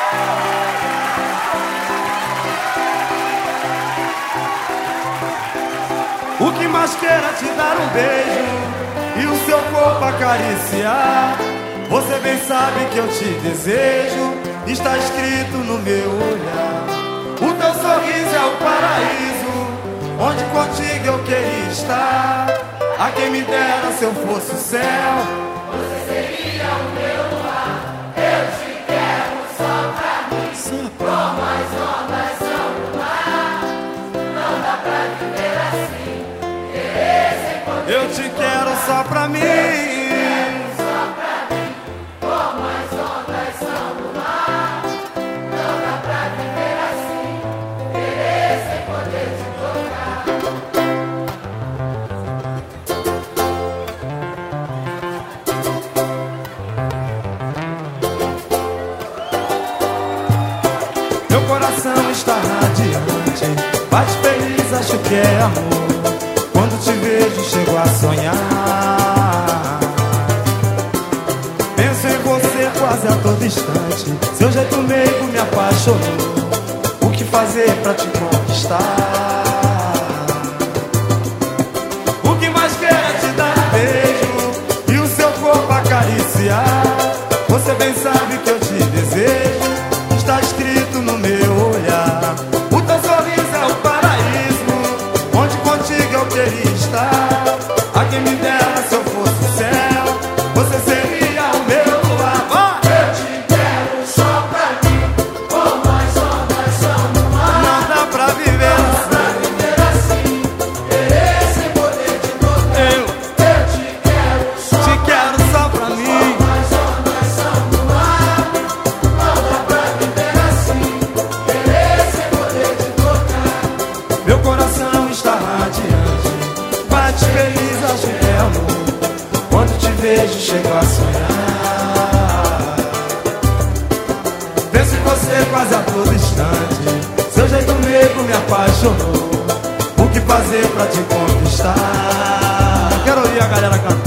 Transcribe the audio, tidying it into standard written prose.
O que mais quero é te dar um beijo e o seu corpo acariciar. Você bem sabe que eu te desejo, está escrito no meu olhar. O teu sorriso é o paraíso, onde contigo eu queria estar. A quem me dera se eu fosse o céu, você seria o meu luar. Eu te quero só pra mim, como as ondas são do mar. Não dá pra viver assim, querer sem poder. Eu te quero só pra mim, só pra mim, como as ondas são do mar. Não dá pra viver assim, querer sem poder te tocar. meu coração está radiante, bate feliz, acho que é amor. Quando te vejo, chego a sonhar. Penso em você quase a todo instante. Seu jeito meigo me apaixonou. O que fazer pra te conquistar? O que mais quero é te dar um beijo e o seu corpo acariciar. Você bem sabe que eu te desejo, está escrito no meu olhar. O teu sorriso é o paraíso, onde contigo eu queria estar. A quem me dera se eu fosse o céu, você seria o meu luar. Eu te quero só pra mim, como as ondas são do mar. Não dá pra viver assim, querer sem poder te tocar. Eu te quero te quero só pra mim. as ondas são do mar. Não dá pra viver assim, querer sem poder te tocar. Meu coração está radiante, bate feliz, acho que é amor. Quando te vejo, chego a sonhar. Penso em você quase a todo instante. Seu jeito meigo me apaixonou. O que fazer pra te conquistar? Quero ouvir a galera cantar.